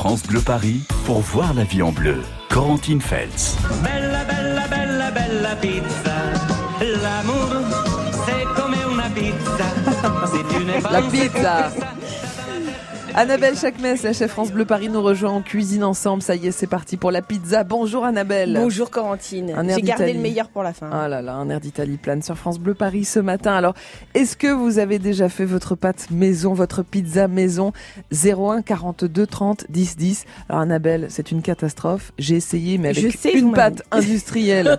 France Bleu Paris pour voir la vie en bleu. Corentine Feltz. Bella, bella, bella, bella pizza. L'amour, c'est comme une pizza. Si tu n'es pas La pizza. Annabelle Chakmes, la chef France Bleu Paris, nous rejoint en cuisine ensemble. Ça y est, c'est parti pour la pizza. Bonjour Annabelle. Bonjour Corentine. J'ai gardé le meilleur pour la fin. Ah là là, un air d'Italie plane sur France Bleu Paris ce matin. Alors, est-ce que vous avez déjà fait votre pâte maison, votre pizza maison? 01 42 30 10 10. Alors Annabelle, c'est une catastrophe. J'ai essayé, mais avec une pâte industrielle.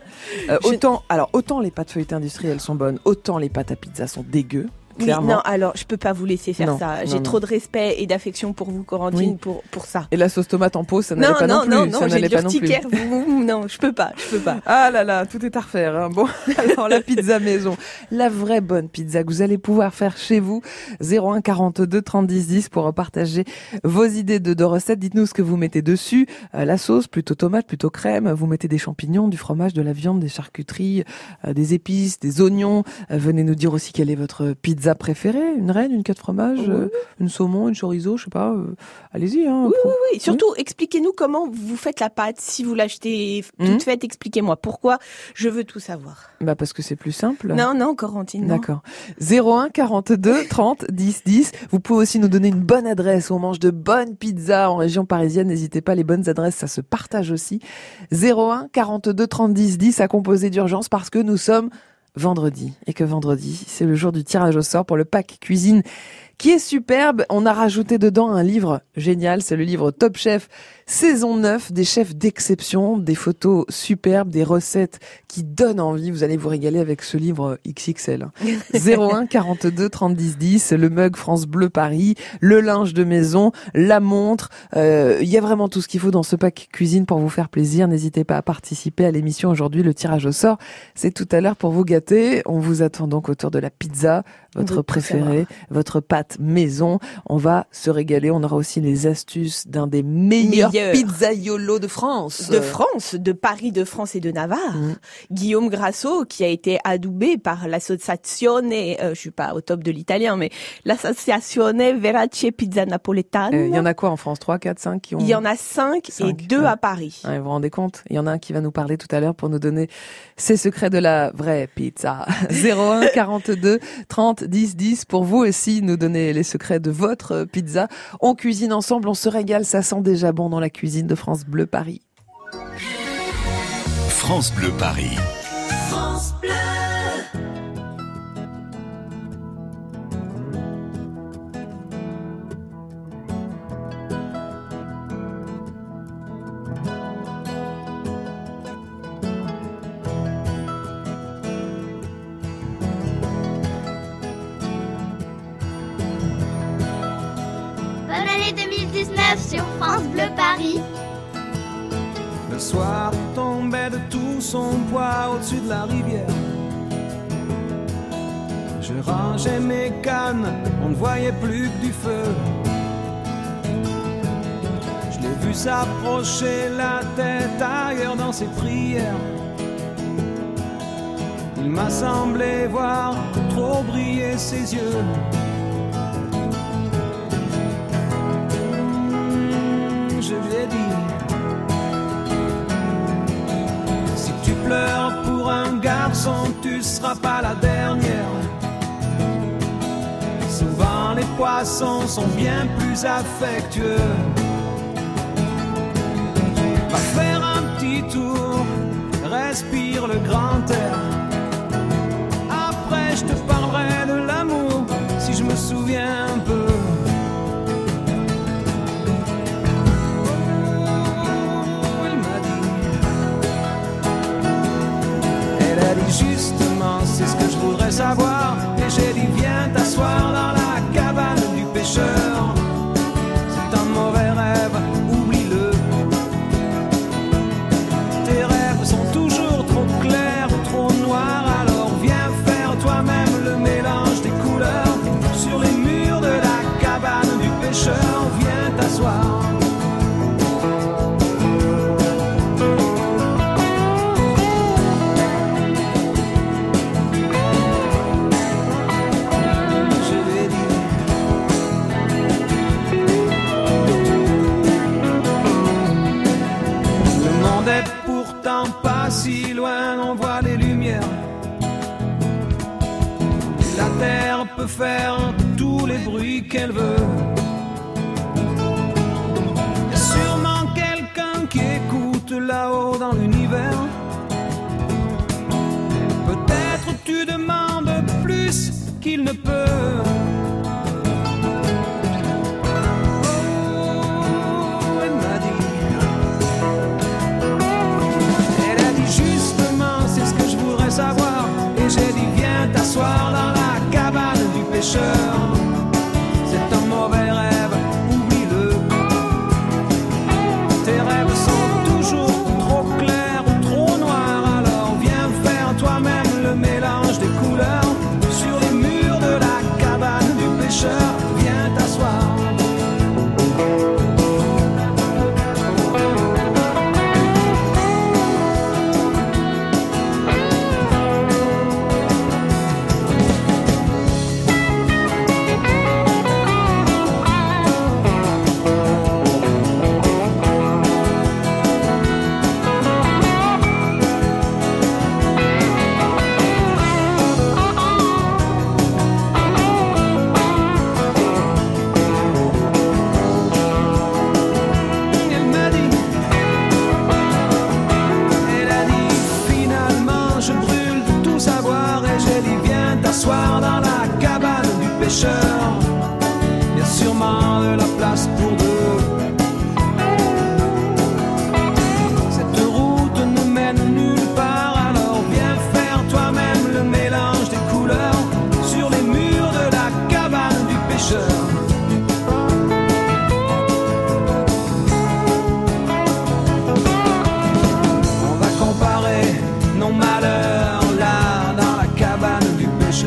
Autant les pâtes feuilletées industrielles sont bonnes, autant les pâtes à pizza sont dégueu. Oui, non, alors je peux pas vous laisser faire ça. J'ai trop de respect et d'affection pour vous, Corentine, pour ça. Et la sauce tomate en pot, ça n'allait pas non plus. Non, j'ai l'urticaire. Non, je peux pas. Ah là là, tout est à refaire. Hein. Bon, alors la pizza maison, la vraie bonne pizza que vous allez pouvoir faire chez vous. 01 42 30 10 10 pour partager vos idées de recettes. Dites-nous ce que vous mettez dessus. La sauce, plutôt tomate, plutôt crème. Vous mettez des champignons, du fromage, de la viande, des charcuteries, des épices, des oignons. Venez nous dire aussi quelle est votre pizza préférée, une reine, une queue de fromage, une saumon, une chorizo, je sais pas. Allez-y. Hein, oui. Surtout, expliquez-nous comment vous faites la pâte. Si vous l'achetez toute faite, expliquez-moi pourquoi. Je veux tout savoir. Bah parce que c'est plus simple. Non, Corentine. Non. D'accord. 01 42 30 10 10. Vous pouvez aussi nous donner une bonne adresse. On mange de bonnes pizzas en région parisienne. N'hésitez pas, les bonnes adresses, ça se partage aussi. 01 42 30 10 10 à composer d'urgence parce que nous sommes vendredi, et que vendredi, c'est le jour du tirage au sort pour le pack cuisine qui est superbe. On a rajouté dedans un livre génial, c'est le livre Top Chef saison 9, des chefs d'exception, des photos superbes, des recettes qui donnent envie. Vous allez vous régaler avec ce livre XXL. 01 42 30 10 10, le mug France Bleu Paris, le linge de maison, la montre. Il y a vraiment tout ce qu'il faut dans ce pack cuisine pour vous faire plaisir. N'hésitez pas à participer à l'émission aujourd'hui. Le tirage au sort, c'est tout à l'heure pour vous gâter. On vous attend donc autour de la pizza, votre préférée, votre pâte maison. On va se régaler. On aura aussi les astuces d'un des meilleurs pizzaiolos de France. De Paris, de France et de Navarre. Guillaume Grasso, qui a été adoubé par l'associazione, je suis pas au top de l'italien, mais l'associazione Verace Pizza Napoletana. Il y en a quoi en France? 3, 4, 5 qui ont... Il y en a 5 et 2 à Paris. Vous vous rendez compte? Il y en a un qui va nous parler tout à l'heure pour nous donner ses secrets de la vraie pizza. 01 42 30 10 10 pour vous aussi nous donner les secrets de votre pizza. On cuisine ensemble, on se régale, ça sent déjà bon dans la cuisine de France Bleu Paris. France Bleu Paris. France Bleu. Bonne année 2019 sur France Bleu Paris. Le soir tombait de tout son poids au-dessus de la rivière. Je rangeais mes cannes, on ne voyait plus que du feu. Je l'ai vu s'approcher, la tête ailleurs dans ses prières. Il m'a semblé voir trop briller ses yeux. Je lui ai dit: si tu pleures pour un garçon, tu seras pas la dernière. Souvent les poissons sont bien plus affectueux. Va faire un petit tour, respire le grand air. Après je te parlerai de l'amour, si je me souviens un peu. Justement, c'est ce que je voudrais savoir. Et j'ai dit: viens t'asseoir dans la cabane du pêcheur. C'est un mauvais rêve, oublie-le. Tes rêves sont toujours trop clairs ou trop faire tous les bruits qu'elle veut. Y a sûrement quelqu'un qui écoute là-haut dans l'univers. Peut-être tu demandes plus qu'il ne peut. Oh, elle m'a dit. Elle a dit justement, c'est ce que je voudrais savoir. Et j'ai dit viens t'asseoir dans la cabane du pêcheur. C'est un mauvais rêve, oublie-le. Tes rêves sont toujours trop clairs ou trop noirs. Alors viens faire toi-même le mélange des couleurs. Sur les murs de la cabane du pêcheur, viens t'asseoir. Dans la cabane du pêcheur, il y a sûrement de la place pour deux. Cette route ne mène nulle part, alors viens faire toi-même le mélange des couleurs sur les murs de la cabane du pêcheur. On va comparer nos malheurs là dans la cabane du pêcheur.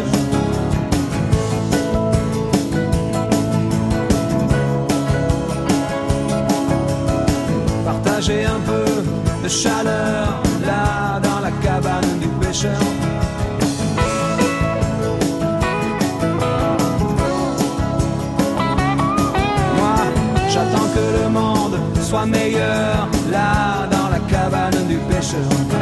Partager un peu de chaleur là dans la cabane du pêcheur. Moi, j'attends que le monde soit meilleur là dans la cabane du pêcheur.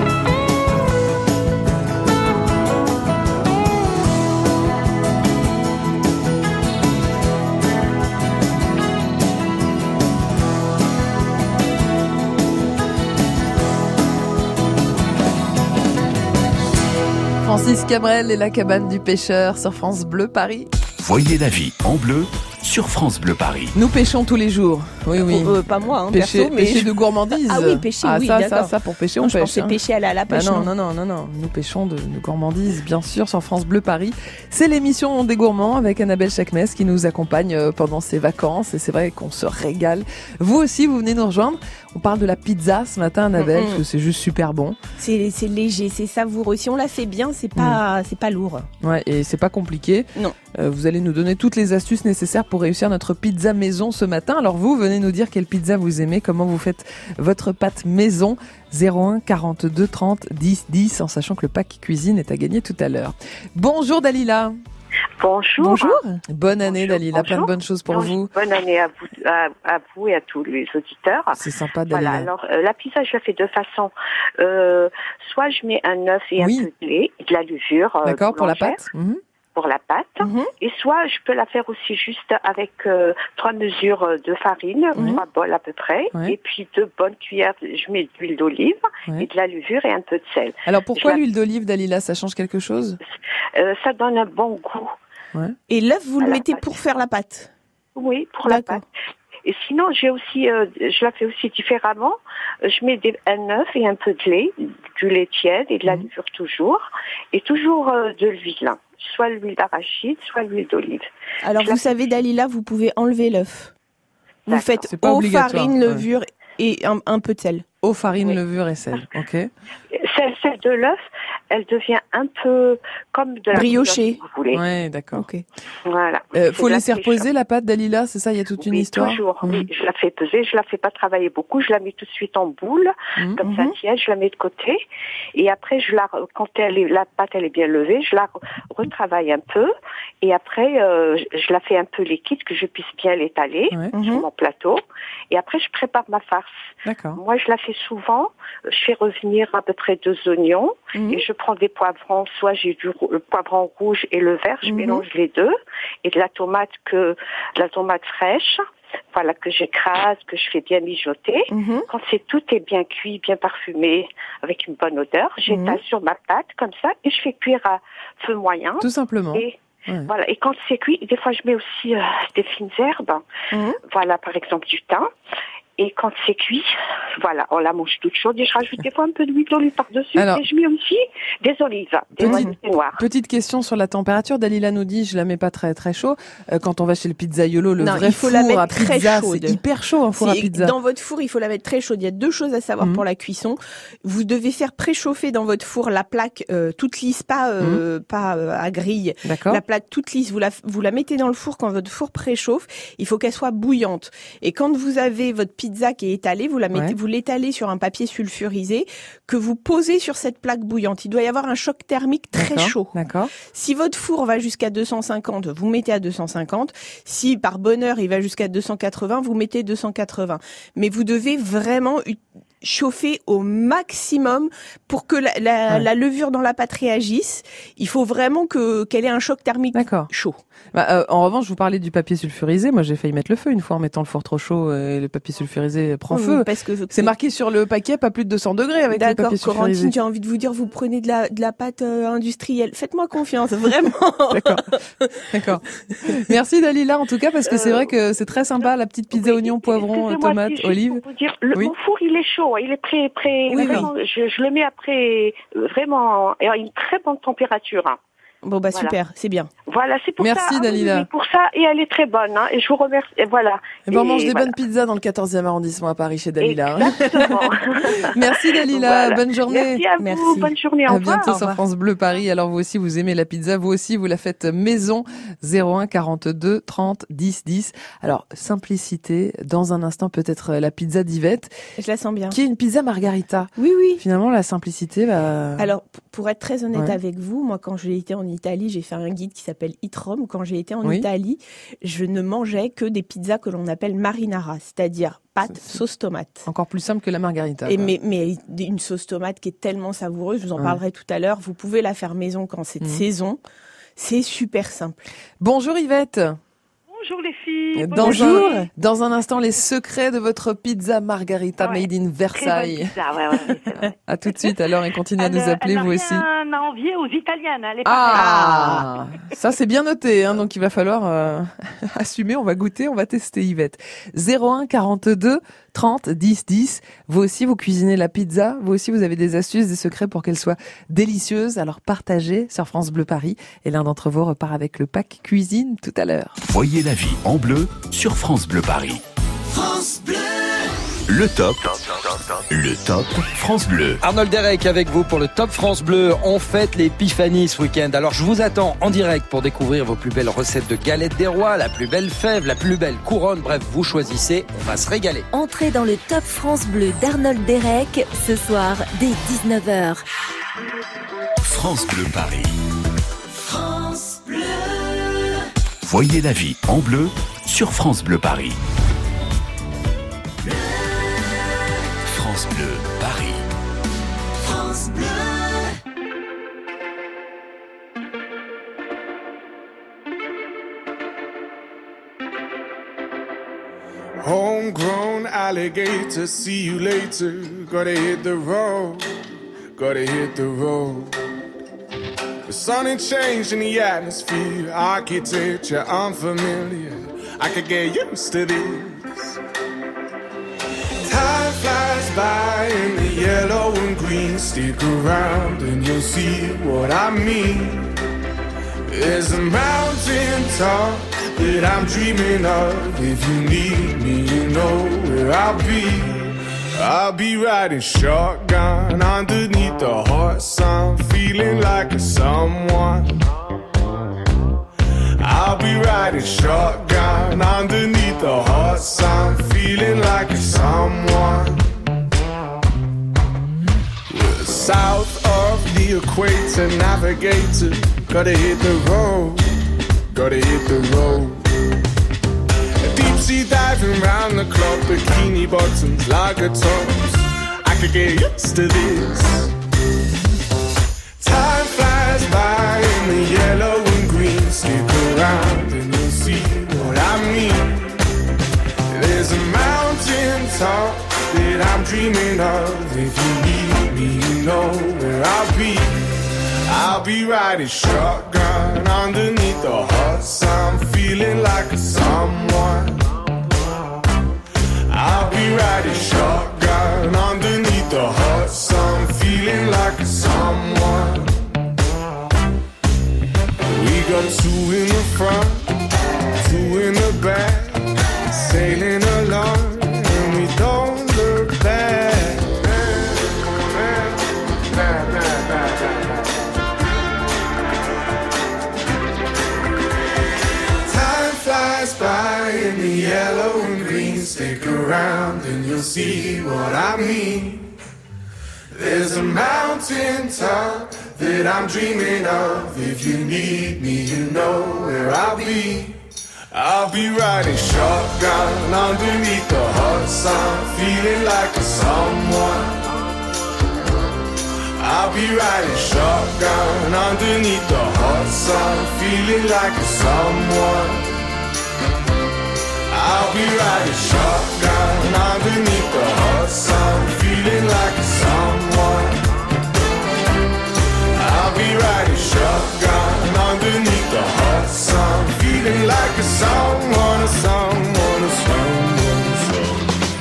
Francis Cabrel et la cabane du pêcheur sur France Bleu Paris. Voyez la vie en bleu sur France Bleu Paris. Nous pêchons tous les jours. Oui, oui. Pas moi, hein, Pêcher, perso, mais pêcher de gourmandise. Ah oui, pêcher, oui, d'accord. Ça, pour pêcher, Non, on je pêche. pensais pêcher aller à la pêche. Non. Nous pêchons de gourmandise, bien sûr, sur France Bleu Paris. C'est l'émission des gourmands avec Annabelle Chakmes qui nous accompagne pendant ses vacances. Et c'est vrai qu'on se régale. Vous aussi, vous venez nous rejoindre. On parle de la pizza ce matin, Annabelle, parce que c'est juste super bon. C'est léger, c'est savoureux. Si on la fait bien, c'est pas lourd. Ouais, et c'est pas compliqué. Non. Vous allez nous donner toutes les astuces nécessaires pour réussir notre pizza maison ce matin. Alors vous, venez nous dire quelle pizza vous aimez, comment vous faites votre pâte maison. 01 42 30 10 10, en sachant que le pack cuisine est à gagner tout à l'heure. Bonjour Dalila. Bonjour. Bonjour. Bonne année Dalila, bonjour. plein de bonnes choses pour vous. Bonne année à vous et à tous les auditeurs. C'est sympa Dalila. Voilà, alors la pizza, je la fais de façon, soit je mets un œuf et un peu de lait, de la levure. D'accord, pour la boulangère. pâte. Pour la pâte. Et soit je peux la faire aussi juste avec 3 mesures de farine, 3 bols à peu près, et puis 2 bonnes cuillères, je mets d'huile d'olive et de la levure et un peu de sel. Alors pourquoi l'huile d'olive, Dalila, ça change quelque chose? Ça donne un bon goût. Ouais. Et l'œuf, vous le mettez pour faire la pâte? Oui, pour la pâte. Et sinon, j'ai aussi, je la fais aussi différemment. Je mets un œuf et un peu de lait, du lait tiède et de la levure toujours, et toujours de l'huile, soit l'huile d'arachide, soit l'huile d'olive. Alors vous savez, Dalila, vous pouvez enlever l'œuf. Vous faites eau, farine, levure et un peu de sel. Eau, farine, levure et sel. Ok. Celle de l'œuf, elle devient un peu comme de la briochée. Si vous voulez. Ouais, d'accord. Ok. Voilà. Faut laisser reposer la pâte, Dalila, c'est ça? Il y a toute une histoire. Toujours. Oui, je la fais peser, je la fais pas travailler beaucoup, je la mets tout de suite en boule, comme ça tiède, je la mets de côté, et après quand la pâte elle est bien levée, je la retravaille un peu, et après je la fais un peu liquide que je puisse bien l'étaler sur mon plateau, et après je prépare ma farce. D'accord. Moi je la fais souvent, je fais revenir à peu près 2 oignons, et je prends des poivrons, soit j'ai le poivron rouge et le vert, je mélange les deux, et de la tomate fraîche, voilà, que j'écrase, que je fais bien mijoter. Quand tout est bien cuit, bien parfumé, avec une bonne odeur, j'étale sur ma pâte comme ça et je fais cuire à feu moyen. Tout simplement. Et voilà. Et quand c'est cuit, des fois je mets aussi des fines herbes. Voilà, par exemple du thym. Et quand c'est cuit, voilà, on la mange toute chaude et je rajoute des fois un peu d'huile d'olive par-dessus. Alors, et je mets aussi des olives noires. Petite question sur la température. Dalila nous dit, je la mets pas très très chaud. Quand on va chez le pizzaiolo, le vrai four à pizza, c'est hyper chaud un four à pizza. Dans votre four, il faut la mettre très chaude. Il y a deux choses à savoir pour la cuisson. Vous devez faire préchauffer dans votre four la plaque toute lisse, pas à grille. D'accord. La plaque toute lisse, vous la mettez dans le four quand votre four préchauffe. Il faut qu'elle soit bouillante. Et quand vous avez votre pizza qui est étalée, vous l'étalez sur un papier sulfurisé que vous posez sur cette plaque bouillante. Il doit y avoir un choc thermique très chaud. D'accord. Si votre four va jusqu'à 250, vous mettez à 250. Si par bonheur il va jusqu'à 280, vous mettez 280. Mais vous devez vraiment chauffer au maximum pour que la levure dans la pâte réagisse. Il faut vraiment qu'elle ait un choc thermique chaud. En revanche, vous parlez du papier sulfurisé. Moi, j'ai failli mettre le feu une fois en mettant le four trop chaud et le papier sulfurisé prend feu. Parce que c'est marqué sur le paquet pas plus de 200 degrés avec le papier sulfurisé. D'accord, Corentine, j'ai envie de vous dire, vous prenez de la pâte industrielle. Faites-moi confiance, vraiment. D'accord. Merci Dalila en tout cas parce que c'est vrai que c'est très sympa la petite pizza oignon, poivron, tomate, olive. Mon four il est chaud, il est prêt. Vraiment, je le mets après vraiment à une très bonne température. Bon voilà. Super, c'est bien. Voilà, c'est pour ça. Merci Dalila. Pour ça et elle est très bonne et je vous remercie. Et voilà. Et on mange des bonnes pizzas dans le 14e arrondissement à Paris chez Dalila. Exactement. Merci Dalila, bonne journée. Merci à vous, bonne journée. À bientôt sur France Bleu Paris. Alors vous aussi vous aimez la pizza, vous aussi vous la faites maison. 01 42 30 10 10. Alors simplicité, dans un instant peut-être la pizza d'Yvette. Je la sens bien. Qui est une pizza margarita. Oui. Finalement la simplicité. Alors pour être très honnête avec vous, moi quand j'ai été en Italie, j'ai fait un guide qui s'appelle Eat Rome. Quand j'ai été en Italie, je ne mangeais que des pizzas que l'on appelle marinara, c'est-à-dire pâte, sauce tomate. Encore plus simple que la margarita. Mais une sauce tomate qui est tellement savoureuse, je vous en parlerai tout à l'heure. Vous pouvez la faire maison quand c'est de saison. C'est super simple. Bonjour Yvette. Bonjour les filles. Bonjour. Dans un instant, les secrets de votre pizza margarita made in Versailles. Pizza, c'est vrai. À tout de suite alors et continuez à nous appeler vous aussi. Elle a envié aux Italiennes. Ça c'est bien noté, donc il va falloir assumer, on va goûter, on va tester Yvette. 01 42 30 10 10. Vous aussi vous cuisinez la pizza, vous aussi vous avez des astuces, des secrets pour qu'elle soit délicieuse. Alors partagez sur France Bleu Paris et l'un d'entre vous repart avec le pack cuisine tout à l'heure. Voyez la vie en bleu sur France Bleu Paris. France Bleu. Le top France Bleu. Arnold Derek avec vous pour le top France Bleu. On fête l'épiphanie ce week-end. Alors je vous attends en direct pour découvrir vos plus belles recettes de galettes des rois, la plus belle fève, la plus belle couronne. Bref, vous choisissez, on va se régaler. Entrez dans le top France Bleu d'Arnold Derek ce soir dès 19h. France Bleu Paris. France Bleu. Voyez la vie en bleu sur France Bleu Paris. France Bleu Paris. France Bleu. Homegrown alligator, see you later. Gotta hit the road, gotta hit the road. The sun ain't changing the atmosphere, architecture unfamiliar. I could get used to this. Time flies by in the yellow and green. Stick around and you'll see what I mean. There's a mountain top that I'm dreaming of. If you need me, you know where I'll be. I'll be riding shotgun underneath the hot sun, feeling like a someone. I'll be riding shotgun underneath the hot sun, feeling like a someone. We're south of the equator, navigator. Gotta hit the road, gotta hit the road. Deep sea diving round the clock, bikini bottoms, lager tops. I could get used to this. in the yellow and green. Stick around and you'll see what I mean. There's a mountain top that I'm dreaming of. If you need me, you know where I'll be. I'll be riding shotgun underneath the hot sun, feeling like a someone. I'll be riding shotgun underneath the hot sun, feeling like a someone. We got two in the front, two in the back, sailing along, and we don't look back. Time flies by in the yellow and green. Stick around and you'll see what I mean. There's a mountain top that I'm dreaming of. If you need me, you know where I'll be. I'll be riding shotgun underneath the hot sun, feeling like a someone. I'll be riding shotgun underneath the hot sun, feeling like a someone. I'll be riding shotgun underneath the hot sun, feeling like a someone. I'll be riding shotgun underneath the hot sun, feeling like a someone, a someone, a someone, a someone.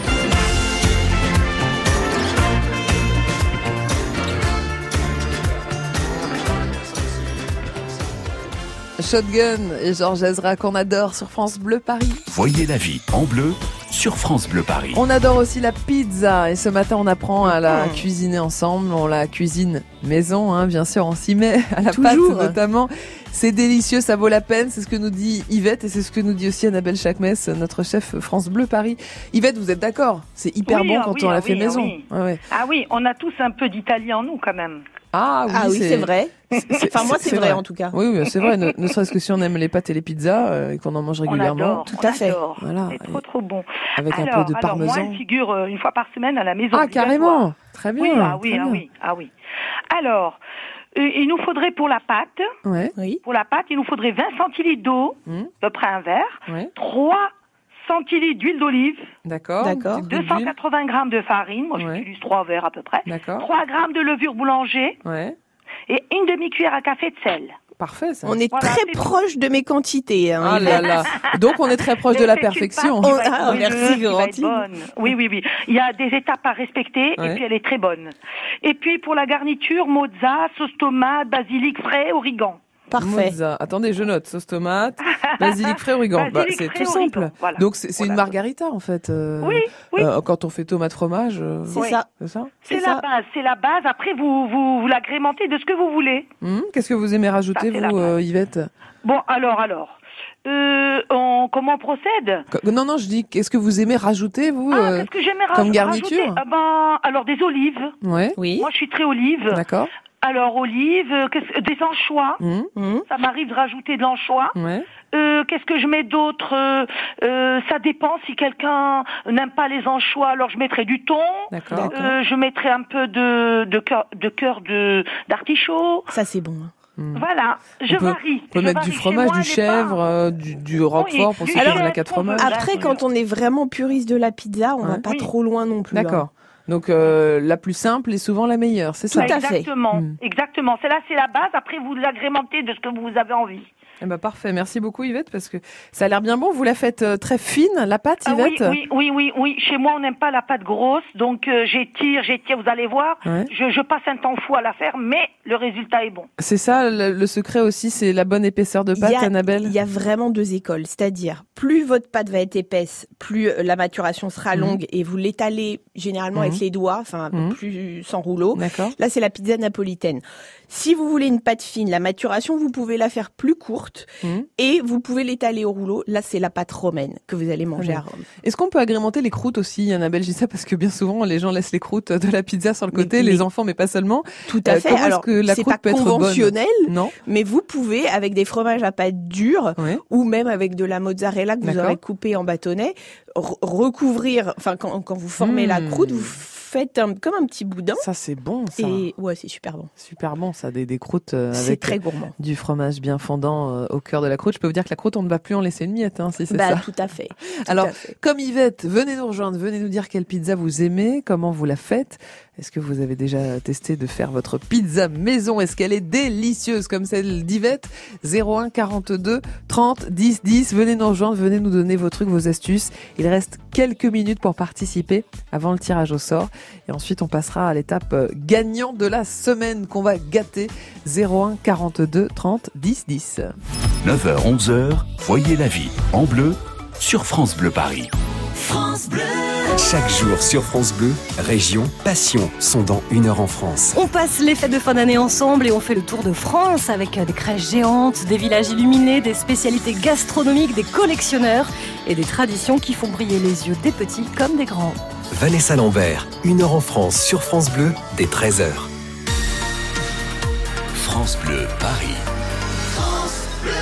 Shotgun et Georges Ezra qu'on adore sur France Bleu Paris. Voyez la vie en bleu sur France Bleu Paris. On adore aussi la pizza et ce matin on apprend à la cuisiner ensemble. On la cuisine maison, hein, bien sûr, on s'y met à la pâte notamment. C'est délicieux, ça vaut la peine, c'est ce que nous dit Yvette et c'est ce que nous dit aussi Annabelle Chakmes, notre chef France Bleu Paris. Yvette, vous êtes d'accord? C'est hyper bon quand on la fait maison. Oui. Ah oui, on a tous un peu d'italien en nous quand même. Ah oui, c'est vrai. Enfin, moi, c'est vrai en tout cas. Oui, c'est vrai. Ne serait-ce que si on aime les pâtes et les pizzas et qu'on en mange régulièrement. On adore, tout à fait. Voilà. C'est trop bon. Avec un peu de parmesan. Moi, je figure une fois par semaine à la maison. Ah, carrément. Très bien. Oui. Alors, il nous faudrait pour la pâte. Pour la pâte, il nous faudrait 20 centilitres d'eau, à peu près un verre. 3 centilitres d'huile d'olive. D'accord. 280 grammes de farine. Moi, j'utilise 3 verres à peu près. 3 grammes de levure boulanger. Et une demi-cuillère à café de sel. Parfait, ça. On est très proche de mes quantités. Hein, ah là là. Donc, on est très proche de la perfection. Merci, Laurentine. Oui. Il y a des étapes à respecter et puis elle est très bonne. Et puis, pour la garniture, mozza, sauce tomate, basilic frais, origan. Parfait. Mozza. Attendez, je note. Sauce tomate, basilic frais, origan. C'est tout simple. Voilà. Donc, c'est une margarita, en fait. Oui. Quand on fait tomate fromage. C'est ça. C'est la base. Après, vous l'agrémentez de ce que vous voulez. Qu'est-ce que vous aimez rajouter, vous, Yvette? Bon, alors. Comment on procède? Non, je dis, qu'est-ce que vous aimez rajouter, vous, qu'est-ce que j'aimais comme garniture? Alors, des olives. Oui. Moi, je suis très olive. D'accord. Alors, olives, des anchois. Ça m'arrive de rajouter de l'anchois. Qu'est-ce que je mets d'autre? Ça dépend. Si quelqu'un n'aime pas les anchois, alors je mettrai du thon. D'accord. Je mettrai un peu de cœur d'artichaut. Ça, c'est bon. Voilà, je varie. On peut mettre du fromage, du chèvre, du roquefort pour ceux qui aiment la 4 fromages. Après, quand on est vraiment puriste de la pizza, on va pas trop loin non plus. D'accord. Donc la plus simple est souvent la meilleure, c'est ça? Tout à fait. Exactement. Celle-là, c'est la base. Après, vous l'agrémentez de ce que vous avez envie. Eh ben parfait, merci beaucoup Yvette parce que ça a l'air bien bon. Vous la faites très fine, la pâte, Yvette? Oui. Chez moi, on n'aime pas la pâte grosse, donc j'étire. Vous allez voir. Je passe un temps fou à la faire, mais le résultat est bon. C'est ça, le secret aussi, c'est la bonne épaisseur de pâte, Annabelle? Il y a vraiment 2 écoles, c'est-à-dire plus votre pâte va être épaisse, plus la maturation sera longue et vous l'étalez généralement avec les doigts, plus sans rouleau. D'accord. Là, c'est la pizza napolitaine. Si vous voulez une pâte fine, la maturation, vous pouvez la faire plus courte et vous pouvez l'étaler au rouleau. Là, c'est la pâte romaine que vous allez manger à Rome. Est-ce qu'on peut agrémenter les croûtes aussi, Annabelle? Je dis ça parce que bien souvent, les gens laissent les croûtes de la pizza sur le côté, les enfants, mais pas seulement. Tout à fait. Alors, est-ce que la croûte peut être bonne? C'est pas conventionnel, non, mais vous pouvez, avec des fromages à pâte dure ou même avec de la mozzarella que vous aurez coupée en bâtonnets, recouvrir, enfin, quand vous formez la croûte, vous faites comme un petit boudin. Ça, c'est bon, ça. Et ouais, c'est super bon. Super bon, ça, des croûtes C'est avec très gourmand. Du fromage bien fondant au cœur de la croûte. Je peux vous dire que la croûte, on ne va plus en laisser une miette, si c'est ça. Tout à fait. Alors, comme Yvette, venez nous rejoindre, venez nous dire quelle pizza vous aimez, comment vous la faites. Est-ce que vous avez déjà testé de faire votre pizza maison? Est-ce qu'elle est délicieuse comme celle d'Yvette? 01 42 30 10 10. Venez nous rejoindre, venez nous donner vos trucs, vos astuces. Il reste quelques minutes pour participer avant le tirage au sort. Et ensuite, on passera à l'étape gagnant de la semaine qu'on va gâter. 01 42 30 10 10. 9h, 11h, voyez la vie en bleu sur France Bleu Paris. France Bleu. Chaque jour sur France Bleu, Région Passion sont dans 1 heure en France. On passe les fêtes de fin d'année ensemble et on fait le tour de France avec des crèches géantes, des villages illuminés, des spécialités gastronomiques, des collectionneurs et des traditions qui font briller les yeux des petits comme des grands. Vanessa Lambert, 1 heure en France sur France Bleu dès 13h. France Bleu Paris. France Bleu.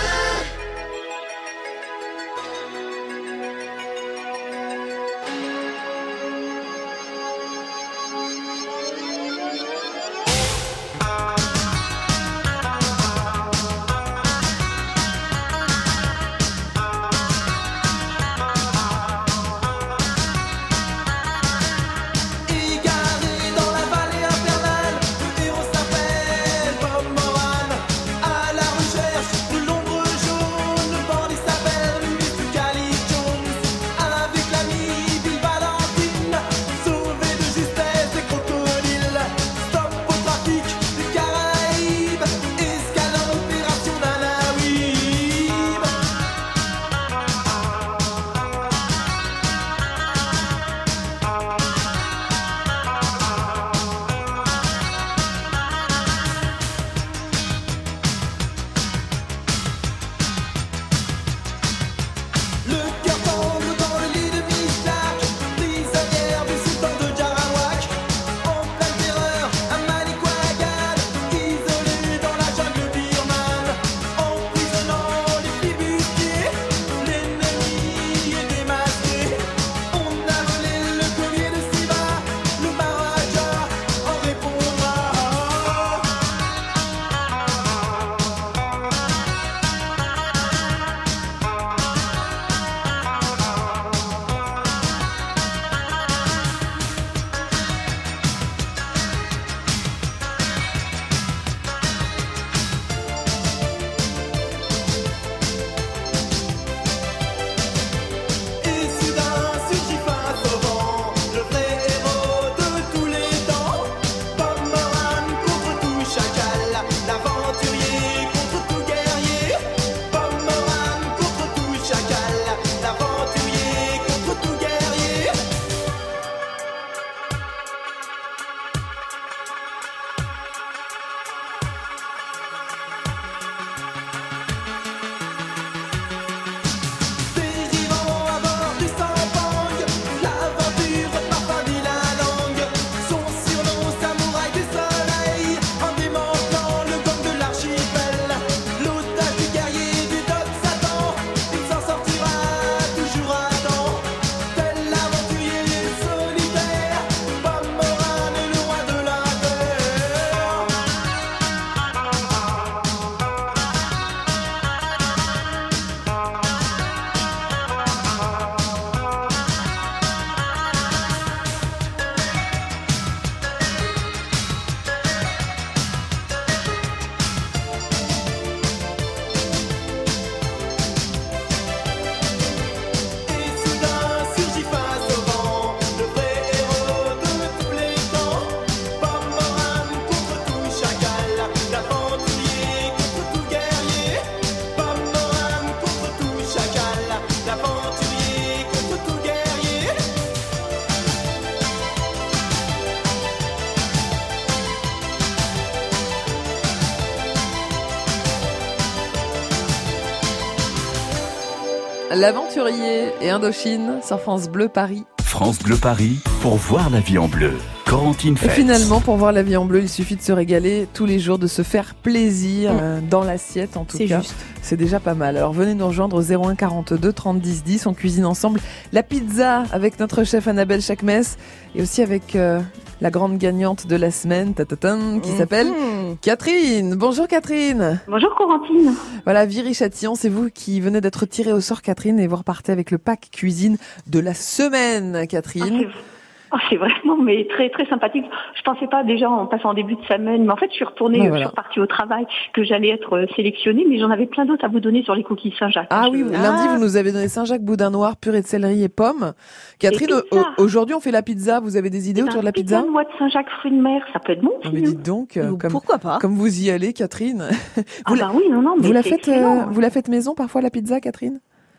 L'Aventurier et Indochine sur France Bleu Paris. France Bleu Paris pour voir la vie en bleu. Corentine Et Feltz. finalement, pour voir la vie en bleu, il suffit de se régaler tous les jours, de se faire plaisir dans l'assiette en tout C'est cas. juste. C'est déjà pas mal. Alors venez nous rejoindre au 01 42 30 10 10. On cuisine ensemble la pizza avec notre chef Annabelle Chakmes et aussi avec la grande gagnante de la semaine, qui s'appelle Catherine. Bonjour Catherine. Bonjour Corentine. Voilà, Viry-Châtillon, c'est vous qui venez d'être tirée au sort Catherine et vous repartez avec le pack cuisine de la semaine Catherine. C'est vraiment mais très très sympathique. Je pensais pas déjà en passant en début de semaine, mais en fait je suis retournée, je suis repartie au travail, que j'allais être sélectionnée, mais j'en avais plein d'autres à vous donner sur les coquilles Saint-Jacques. Ah oui, lundi vous nous avez donné Saint-Jacques, boudin noir, purée de céleri et pommes. Catherine, aujourd'hui on fait la pizza, vous avez des idées autour de la pizza? Moi de Saint-Jacques, fruits de mer, ça peut être bon. Mais dites donc, pourquoi pas? Comme vous y allez Catherine. Oui, non, mais vous la faites maison parfois la pizza Catherine?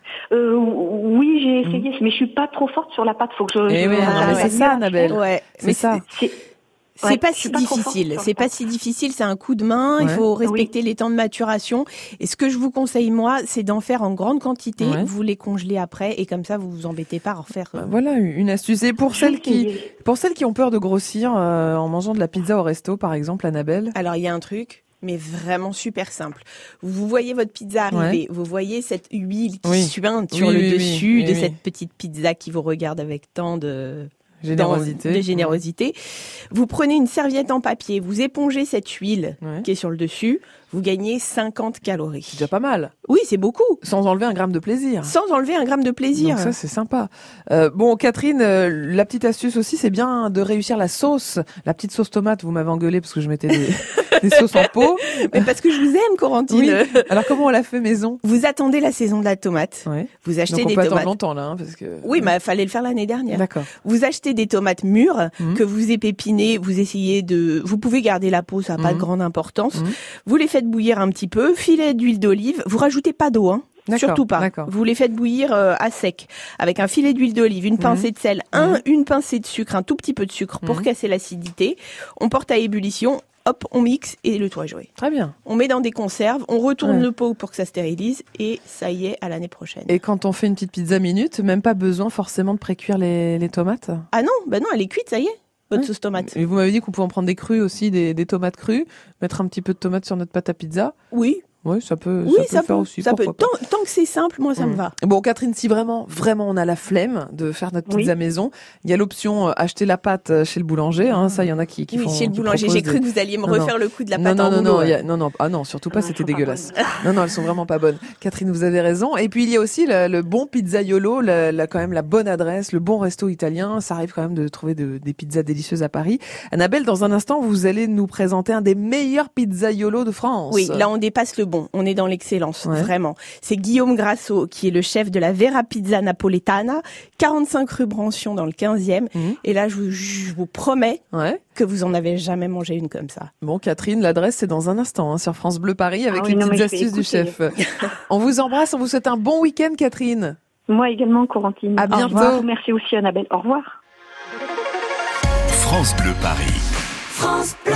Oui, j'ai essayé, mais je suis pas trop forte sur la pâte. Faut que c'est ça, Annabelle. Ouais, c'est ça. C'est pas si difficile. C'est pas si difficile. C'est un coup de main. Il faut respecter les temps de maturation. Et ce que je vous conseille, moi, c'est d'en faire en grande quantité. Vous les congelez après et comme ça, vous vous embêtez pas à refaire. Voilà une astuce. Et pour celles qui ont peur de grossir en mangeant de la pizza au resto, par exemple, Annabelle. Alors, il y a un truc. Mais vraiment super simple. Vous voyez votre pizza arriver, vous voyez cette huile qui suinte sur le dessus de cette petite pizza qui vous regarde avec tant de générosité. Vous prenez une serviette en papier, vous épongez cette huile qui est sur le dessus, vous gagnez 50 calories. C'est déjà pas mal. Oui, c'est beaucoup. Sans enlever un gramme de plaisir. Sans enlever un gramme de plaisir. Donc ça, c'est sympa. Bon, Catherine, la petite astuce aussi, c'est bien de réussir la sauce. La petite sauce tomate, vous m'avez engueulé parce que je mettais des sauces en pot. Mais parce que je vous aime, Corentine. Oui. Alors, comment on la fait maison? Vous attendez la saison de la tomate. Vous achetez des tomates. Donc, on peut attendre longtemps, là, parce que... Oui, mais fallait le faire l'année dernière. D'accord. Vous achetez des tomates mûres que vous épépinez, vous essayez vous pouvez garder la peau, ça n'a pas de grande importance. Vous les faites bouillir un petit peu, filet d'huile d'olive, vous rajoutez pas d'eau, surtout pas. Vous les faites bouillir à sec, avec un filet d'huile d'olive, une pincée de sel, une pincée de sucre, un tout petit peu de sucre pour casser l'acidité. On porte à ébullition, hop, on mixe et le tour est joué. Très bien. On met dans des conserves, on retourne le pot pour que ça stérilise et ça y est, à l'année prochaine. Et quand on fait une petite pizza minute, même pas besoin forcément de précuire les tomates? Ah non, elle est cuite, ça y est. Votre sauce tomate. Et vous m'avez dit qu'on pouvait en prendre des crues aussi, des tomates crues, mettre un petit peu de tomates sur notre pâte à pizza. Oui. Oui, ça peut faire aussi. Ça peut. Tant que c'est simple, moi, ça me va. Bon, Catherine, si vraiment on a la flemme de faire notre pizza maison, il y a l'option acheter la pâte chez le boulanger. Ça, il y en a qui font. Oui, chez le boulanger. J'ai cru que vous alliez me refaire le coup de la pâte en boulot. Non, surtout pas. C'était dégueulasse. Non, elles sont vraiment pas bonnes. Catherine, vous avez raison. Et puis il y a aussi le bon pizzaiolo, quand même la bonne adresse, le bon resto italien. Ça arrive quand même de trouver des pizzas délicieuses à Paris. Annabelle, dans un instant, vous allez nous présenter un des meilleurs pizzaiolos de France. Oui, là on dépasse le bon. On est dans l'excellence, vraiment. C'est Guillaume Grasso qui est le chef de la Vera Pizza Napoletana, 45 rue Brancion dans le 15e. Et là, je vous promets que vous en avez jamais mangé une comme ça. Bon, Catherine, l'adresse c'est dans un instant sur France Bleu Paris avec les petites astuces du chef. On vous embrasse, on vous souhaite un bon week-end, Catherine. Moi également, Corentine. À bientôt. Au revoir. Merci aussi, Annabelle. Au revoir. France Bleu Paris. France Bleu.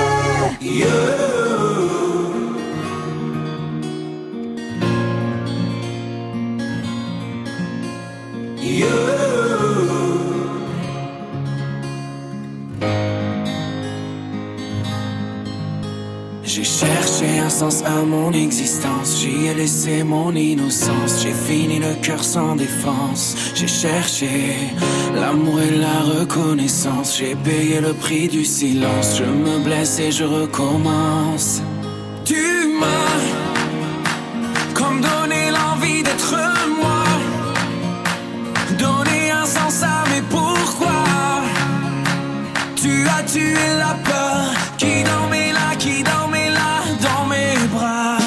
J'ai cherché un sens à mon existence, j'y ai laissé mon innocence, j'ai fini le cœur sans défense, j'ai cherché l'amour et la reconnaissance, j'ai payé le prix du silence, je me blesse et je recommence. Tu m'as comme donné l'envie d'être moi, donné un sens à mes pourquoi. Tu as tué la peur qui dormait là, dans mes bras.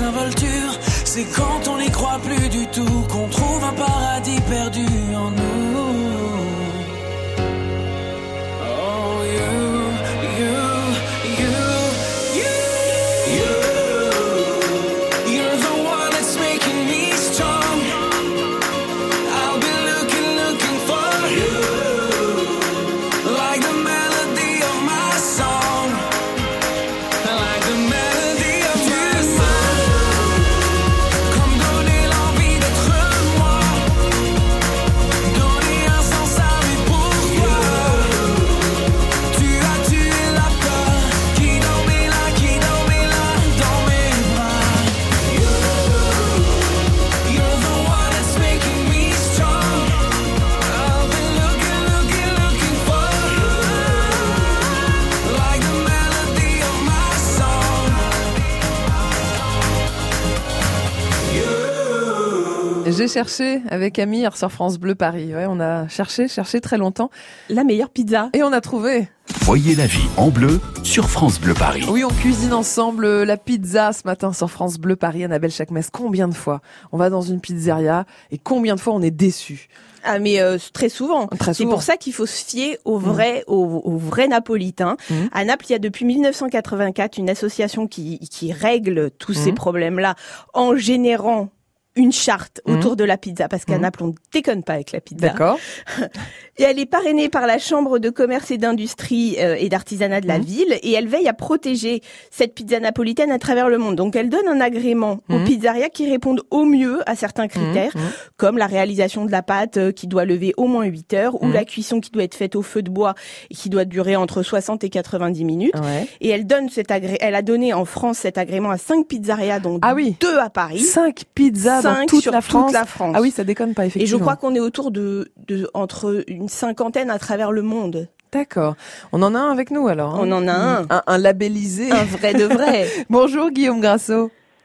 désinvolture. C'est quand on n'y croit plus du tout qu'on trouve un paradis perdu en nous. Oh, you're the one that's making me strong. I'll be looking for you, like the melody of my song, like the melody of my song. Comme donner l'envie d'être moi, donner un sens à mes pourquoi. Tu as tué la peur qui dormait là dans mes bras. You're the one that's making me strong. I've been looking for you, like the melody of my song. J'ai cherché avec Amir sur France Bleu Paris. Ouais, on a cherché très longtemps. La meilleure pizza. Et on a trouvé. Voyez la vie en bleu sur France Bleu Paris. Oui, on cuisine ensemble la pizza ce matin sur France Bleu Paris. Annabelle Chakmes, combien de fois on va dans une pizzeria et combien de fois on est déçu? Ah mais très souvent. C'est pour ça qu'il faut se fier aux vrais napolitains. À Naples, il y a depuis 1984 une association qui règle tous ces problèmes-là en générant une charte autour de la pizza, parce qu'à Naples, on déconne pas avec la pizza. D'accord. Et elle est parrainée par la Chambre de commerce et d'industrie et d'artisanat de la ville, et elle veille à protéger cette pizza napolitaine à travers le monde. Donc elle donne un agrément aux pizzerias qui répondent au mieux à certains critères, comme la réalisation de la pâte qui doit lever au moins 8 heures, ou la cuisson qui doit être faite au feu de bois et qui doit durer entre 60 et 90 minutes. Ouais. Et elle donne elle a donné en France cet agrément à 5 pizzerias, dont 2 à Paris. 5 pizzas dans toute la France. Ah oui, ça déconne pas, effectivement. Et je crois qu'on est autour de entre une cinquantaine à travers le monde. D'accord. On en a un avec nous alors. On en a un. Un labellisé. Un vrai de vrai. Bonjour Guillaume Grasso.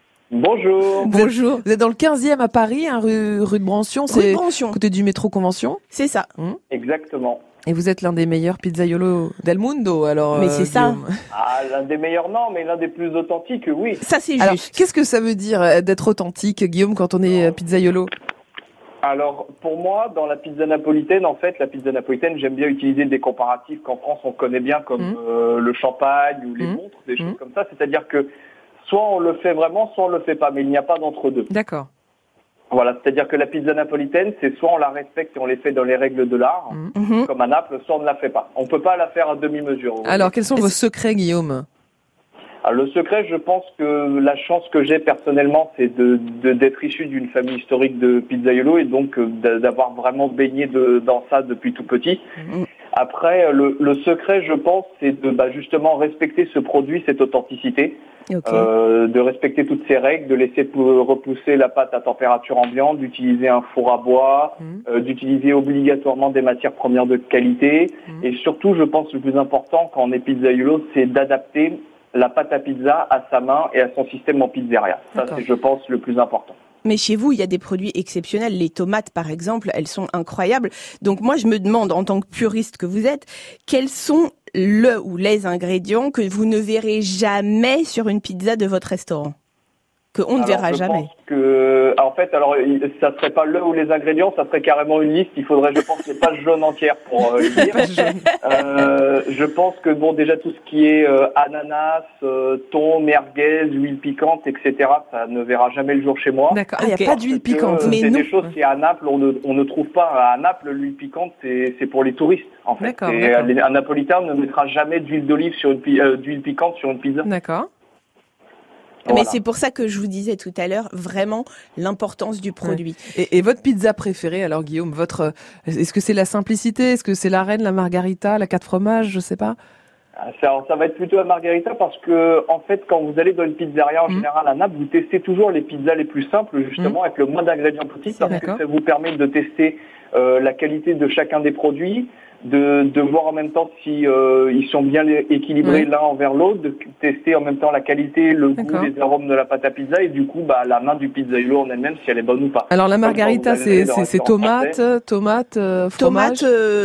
Bonjour. Bonjour. Vous êtes dans le 15e à Paris, hein, rue de Brancion. Rue de Brancion. Côté du métro Convention. C'est ça. Exactement. Et vous êtes l'un des meilleurs pizzaiolos del mundo, alors. Mais c'est ça. Ah, l'un des meilleurs, non, mais l'un des plus authentiques, oui. Ça, c'est alors, juste. Qu'est-ce que ça veut dire d'être authentique, Guillaume, quand on est pizzaiolo? Alors, pour moi, dans la pizza napolitaine, en fait, la pizza napolitaine, j'aime bien utiliser des comparatifs qu'en France, on connaît bien, comme le champagne ou les montres, des choses comme ça. C'est-à-dire que soit on le fait vraiment, soit on le fait pas, mais il n'y a pas d'entre-deux. D'accord. Voilà, c'est-à-dire que la pizza napolitaine, c'est soit on la respecte et on les fait dans les règles de l'art, comme à Naples, soit on ne la fait pas. On ne peut pas la faire à demi-mesure. Alors, quels sont vos secrets, Guillaume? Alors, le secret, je pense que la chance que j'ai personnellement, c'est d'être issu d'une famille historique de pizzaiolo et donc d'avoir vraiment baigné dans ça depuis tout petit. Après, le secret, je pense, c'est de justement respecter ce produit, cette authenticité. Okay. De respecter toutes ces règles, de laisser repousser la pâte à température ambiante, d'utiliser un four à bois, d'utiliser obligatoirement des matières premières de qualité. Et surtout, je pense le plus important quand on est pizzaiolo, c'est d'adapter la pâte à pizza à sa main et à son système en pizzeria. Ça, c'est, je pense, le plus important. Mais chez vous, il y a des produits exceptionnels. Les tomates, par exemple, elles sont incroyables. Donc moi, je me demande, en tant que puriste que vous êtes, quels sont le ou les ingrédients que vous ne verrez jamais sur une pizza de votre restaurant, que on ne verra jamais. Pense que, en fait, ça serait pas le ou les ingrédients, ça serait carrément une liste. Il faudrait, je pense, les pages jaunes entières pour le dire. Je pense que déjà tout ce qui est ananas, thon, merguez, huile piquante, etc., ça ne verra jamais le jour chez moi. D'accord. Il n'y a pas d'huile piquante. Mais c'est des choses qui à Naples on ne trouve pas. À Naples, l'huile piquante, c'est pour les touristes. En fait, un Napolitain ne mettra jamais d'huile d'olive d'huile piquante sur une pizza. D'accord. Voilà. Mais c'est pour ça que je vous disais tout à l'heure, vraiment, l'importance du produit. Ouais. Et votre pizza préférée, alors Guillaume, est-ce que c'est la simplicité? Est-ce que c'est la reine, la margarita, la 4 fromages? Je sais pas. Ça va être plutôt la margarita parce que, en fait, quand vous allez dans une pizzeria en général à Naples, vous testez toujours les pizzas les plus simples, justement, avec le moins d'ingrédients possible, parce que ça vous permet de tester la qualité de chacun des produits, de voir en même temps si ils sont bien équilibrés l'un envers l'autre, de tester en même temps la qualité, le goût, les arômes de la pâte à pizza et du coup la main du pizzaiolo en elle-même si elle est bonne ou pas. Alors la margarita c'est tomate, fromage,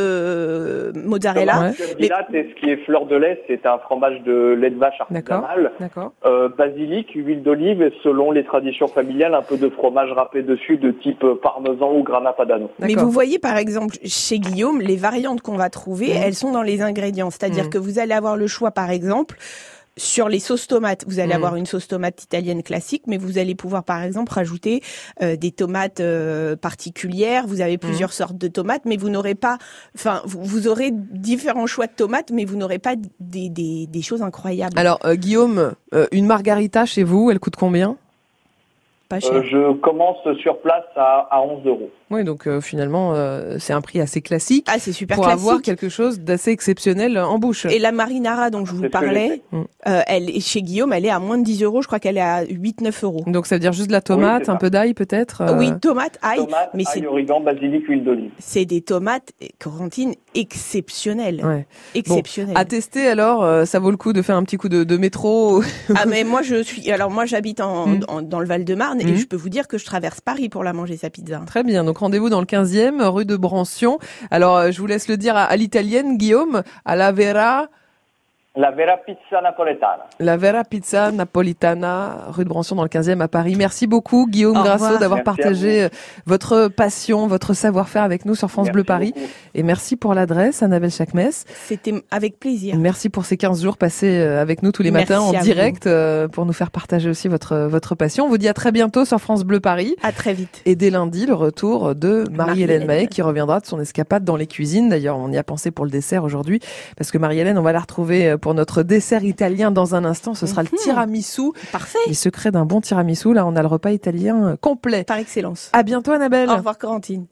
mozzarella. Et ce qui est fleur de lait, c'est un fromage de lait de vache artisanal. D'accord. Basilic, huile d'olive et selon les traditions familiales, un peu de fromage râpé dessus de type parmesan ou grana padano. Mais vous voyez par exemple chez Guillaume, les variantes qu'on va trouver, elles sont dans les ingrédients. C'est-à-dire que vous allez avoir le choix par exemple sur les sauces tomates, vous allez avoir une sauce tomate italienne classique, mais vous allez pouvoir par exemple rajouter des tomates particulières. Vous avez plusieurs sortes de tomates, mais vous n'aurez pas, vous aurez différents choix de tomates, mais vous n'aurez pas des choses incroyables. Alors Guillaume, une margarita chez vous, elle coûte combien ? Pas cher. Je commence sur place à 11 €. Oui, donc finalement, c'est un prix assez classique. Ah, c'est super pour classique. avoir quelque chose d'assez exceptionnel en bouche. Et la marinara dont je vous parlais, chez Guillaume, elle est à moins de 10 €. Je crois qu'elle est à 8-9 €. Donc ça veut dire juste de la tomate, un peu d'ail peut-être Oui, tomate, ail. Mais ail, origan, basilic, huile d'olive. C'est des tomates, Corentine, exceptionnelles. Ouais. Exceptionnelles. Bon, à tester alors, ça vaut le coup de faire un petit coup de métro. Ah mais moi j'habite dans le Val-de-Marne et je peux vous dire que je traverse Paris pour la manger sa pizza. Très bien, donc rendez-vous dans le 15e, rue de Brancion. Alors je vous laisse le dire à l'italienne, Guillaume, à la Vera Pizza Napoletana. La Vera Pizza Napolitana, rue de Brancion dans le 15e à Paris. Merci beaucoup Guillaume Grasso d'avoir partagé votre passion, votre savoir-faire avec nous sur France Bleu Paris. Beaucoup. Et merci pour l'adresse, Annabelle Chakmes. C'était avec plaisir. Merci pour ces 15 jours passés avec nous tous les matins en direct pour nous faire partager aussi votre passion. On vous dit à très bientôt sur France Bleu Paris. À très vite. Et dès lundi, le retour de Marie-Hélène Mahé qui reviendra de son escapade dans les cuisines. D'ailleurs, on y a pensé pour le dessert aujourd'hui parce que Marie-Hélène, on va la retrouver pour notre dessert italien dans un instant. Ce sera le tiramisu. Parfait. Les secrets d'un bon tiramisu. Là, on a le repas italien complet. Par excellence. À bientôt, Annabelle. Au revoir, Corentine.